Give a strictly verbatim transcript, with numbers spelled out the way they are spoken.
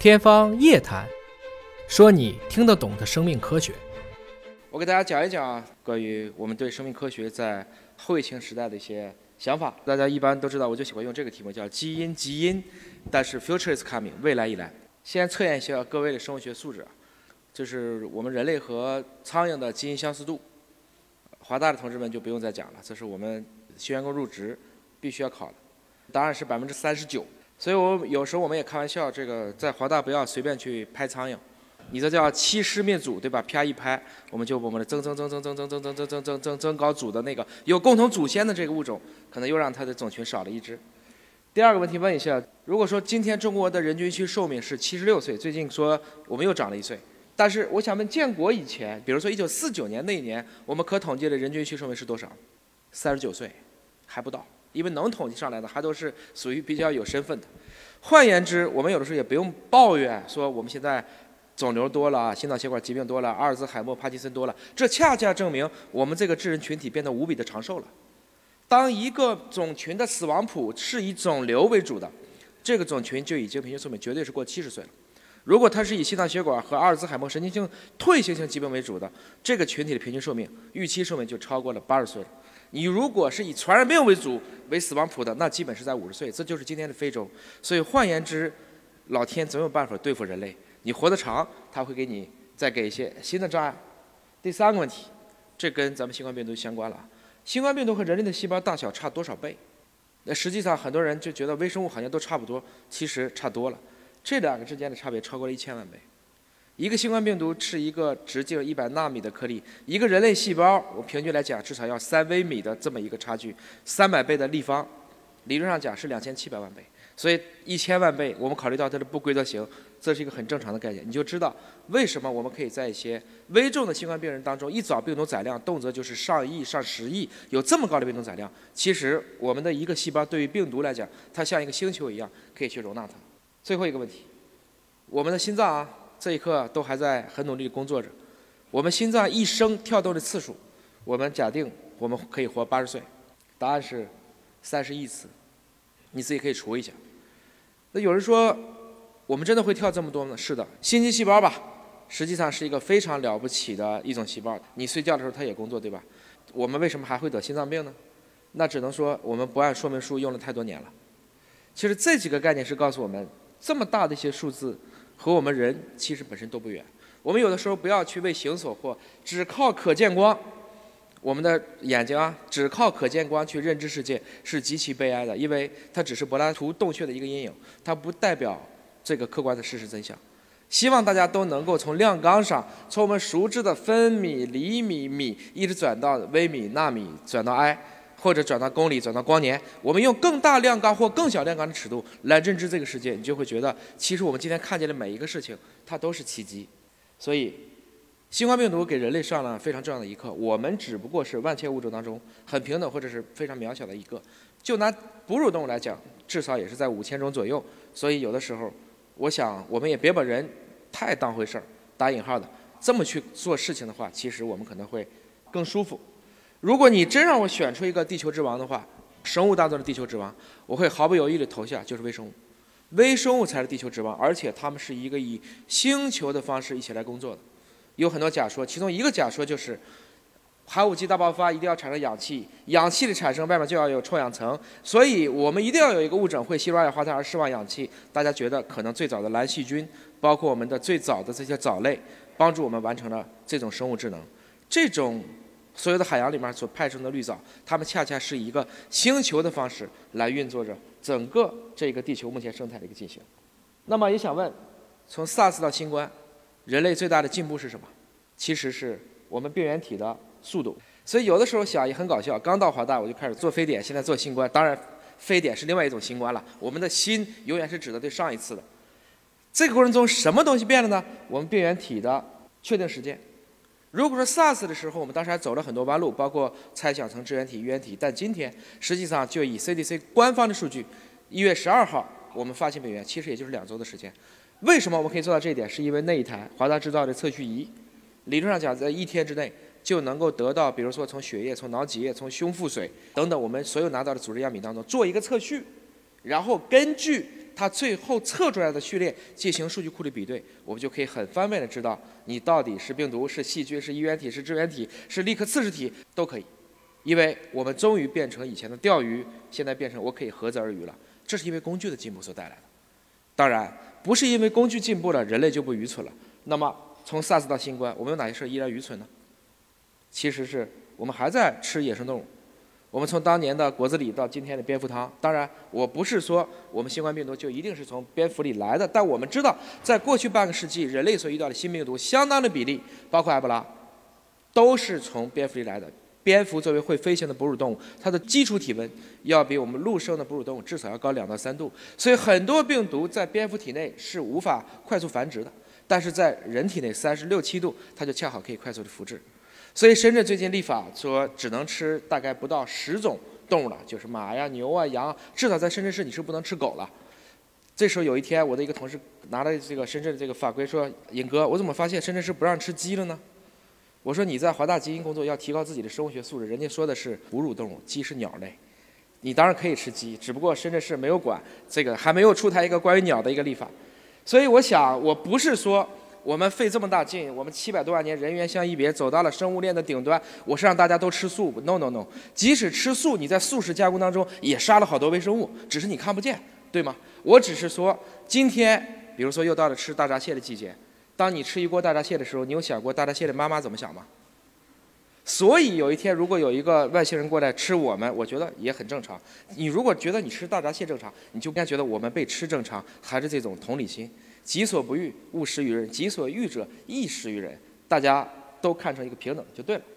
天方夜谭，说你听得懂的生命科学。 我给大家讲一讲关于我们对生命科学在后疫情时代的一些想法。大家一般都知道，我就喜欢用这个题目叫基因基因，但是 future is coming， 未来已来。先测验一下各位的生物学素质，就是我们人类和苍蝇的基因相似度。华大的同志们就不用再讲了，这是我们新员工入职必须要考的，答案是百分之三十九。所以我有时候我们也开玩笑，这个在华大不要随便去拍苍蝇，你这叫欺师灭祖，对吧？啪一拍，我们就我们的增增增增增增增增增增增增增高祖的那个有共同祖先的这个物种，可能又让它的种群少了一只。第二个问题问一下，如果说今天中国的人均需寿命是七十六岁，最近说我们又长了一岁，但是我想问，建国以前，比如说一九四九年那一年，我们可统计的人均需寿命是多少？三十九岁，还不到。因为能统计上来的还都是属于比较有身份的。换言之，我们有的时候也不用抱怨说我们现在肿瘤多了，心脑血管疾病多了，阿尔兹海默、帕金森多了，这恰恰证明我们这个智人群体变得无比的长寿了。当一个种群的死亡谱是以肿瘤为主的，这个种群就已经平均寿命绝对是过七十岁了。如果它是以心脑血管和阿尔兹海默神经性退行性疾病为主的，这个群体的平均寿命预期寿命就超过了八十岁了。你如果是以传染病为主为死亡谱的，那基本是在五十岁，这就是今天的非洲。所以换言之，老天总有办法对付人类。你活得长，他会给你再给一些新的障碍。第三个问题，这跟咱们新冠病毒相关了。新冠病毒和人类的细胞大小差多少倍？那实际上很多人就觉得微生物好像都差不多，其实差多了。这两个之间的差别超过了一千万倍。一个新冠病毒是一个直径一百纳米的颗粒，一个人类细胞，我平均来讲至少要三微米的这么一个差距，三百倍的立方，理论上讲是两千七百万倍。所以一千万倍，我们考虑到它的不规则型，这是一个很正常的概念。你就知道为什么我们可以在一些危重的新冠病人当中，一早病毒载量动辄就是上亿、上十亿，有这么高的病毒载量。其实我们的一个细胞对于病毒来讲，它像一个星球一样，可以去容纳它。最后一个问题，我们的心脏啊。这一刻都还在很努力地工作着。我们心脏一生跳动的次数，我们假定我们可以活八十岁，答案是三十亿次。你自己可以除一下。那有人说，我们真的会跳这么多吗？是的，心肌细胞吧，实际上是一个非常了不起的一种细胞。你睡觉的时候它也工作，对吧？我们为什么还会得心脏病呢？那只能说我们不按说明书用了太多年了。其实这几个概念是告诉我们，这么大的一些数字和我们人其实本身都不远。我们有的时候不要去为形所惑，只靠可见光，我们的眼睛啊，只靠可见光去认知世界是极其悲哀的，因为它只是柏拉图洞穴的一个阴影，它不代表这个客观的事实真相。希望大家都能够从量纲上，从我们熟知的分米、厘米、米，一直转到微米、纳米，转到埃，或者转到公里，转到光年，我们用更大量纲或更小量纲的尺度来认知这个世界，你就会觉得，其实我们今天看见的每一个事情，它都是奇迹。所以，新冠病毒给人类上了非常重要的一课，我们只不过是万千物种当中很平等或者是非常渺小的一个。就拿哺乳动物来讲，至少也是在五千种左右。所以有的时候，我想我们也别把人太当回事儿，打引号的，这么去做事情的话，其实我们可能会更舒服。如果你真让我选出一个地球之王的话，生物当中的地球之王，我会毫不犹豫地投下就是微生物。微生物才是地球之王，而且他们是一个以星球的方式一起来工作的。有很多假说，其中一个假说就是寒武纪大爆发一定要产生氧气，氧气的产生外面就要有臭氧层，所以我们一定要有一个物种会吸入二氧化碳而释放氧气。大家觉得可能最早的蓝细菌，包括我们的最早的这些藻类，帮助我们完成了这种生物智能。这种所有的海洋里面所派生的绿藻，它们恰恰是以一个星球的方式来运作着整个这个地球目前生态的一个进行。那么也想问，从 SARS 到新冠，人类最大的进步是什么？其实是我们病原体的速度。所以有的时候想也很搞笑，刚到华大我就开始做非典，现在做新冠。当然，非典是另外一种新冠了。我们的新永远是指的对上一次的。这个过程中什么东西变了呢？我们病原体的确定时间。如果说 SARS 的时候，我们当时还走了很多弯路，包括猜想成支原体、衣原体，但今天实际上就以 C D C 官方的数据，一月十二号我们发现病原，其实也就是两周的时间。为什么我们可以做到这一点？是因为那一台华大制造的测序仪，理论上讲在一天之内就能够得到，比如说从血液、从脑脊液、从胸腹水等等我们所有拿到的组织样品当中做一个测序，然后根据它最后测出来的序列进行数据库的比对，我们就可以很方便的知道你到底是病毒、是细菌、是衣原体、是支原体、是立克刺氏体都可以。因为我们终于变成以前的钓鱼，现在变成我可以合则而渔了。这是因为工具的进步所带来的。当然，不是因为工具进步了，人类就不愚蠢了。那么从 SARS 到新冠，我们有哪些事依然愚蠢呢？其实是我们还在吃野生动物。我们从当年的果子狸到今天的蝙蝠汤，当然我不是说我们新冠病毒就一定是从蝙蝠里来的，但我们知道，在过去半个世纪，人类所遇到的新病毒相当的比例，包括埃博拉，都是从蝙蝠里来的。蝙蝠作为会飞行的哺乳动物，它的基础体温要比我们陆生的哺乳动物至少要高两到三度，所以很多病毒在蝙蝠体内是无法快速繁殖的，但是在人体内三十六七度，它就恰好可以快速的复制。所以深圳最近立法说只能吃大概不到十种动物了，就是马呀、牛啊、羊，至少在深圳市你是不能吃狗了。这时候有一天，我的一个同事拿了这个深圳的这个法规说：“尹哥，我怎么发现深圳市不让吃鸡了呢？”我说你在华大基因工作要提高自己的生物学素质，人家说的是哺乳动物，鸡是鸟类，你当然可以吃鸡，只不过深圳市没有管这个，还没有出台一个关于鸟的一个立法。所以我想，我不是说我们费这么大劲，我们七百多万年人猿相一别走到了生物链的顶端，我是让大家都吃素 ，no no no， 即使吃素，你在素食加工当中也杀了好多微生物，只是你看不见，对吗？我只是说，今天比如说又到了吃大闸蟹的季节。当你吃一锅大闸蟹的时候，你有想过大闸蟹的妈妈怎么想吗？所以有一天如果有一个外星人过来吃我们，我觉得也很正常。你如果觉得你吃大闸蟹正常，你就应该觉得我们被吃正常，还是这种同理心。己所不欲，勿施于人；己所欲者，亦施于人。大家都看成一个平等就对了。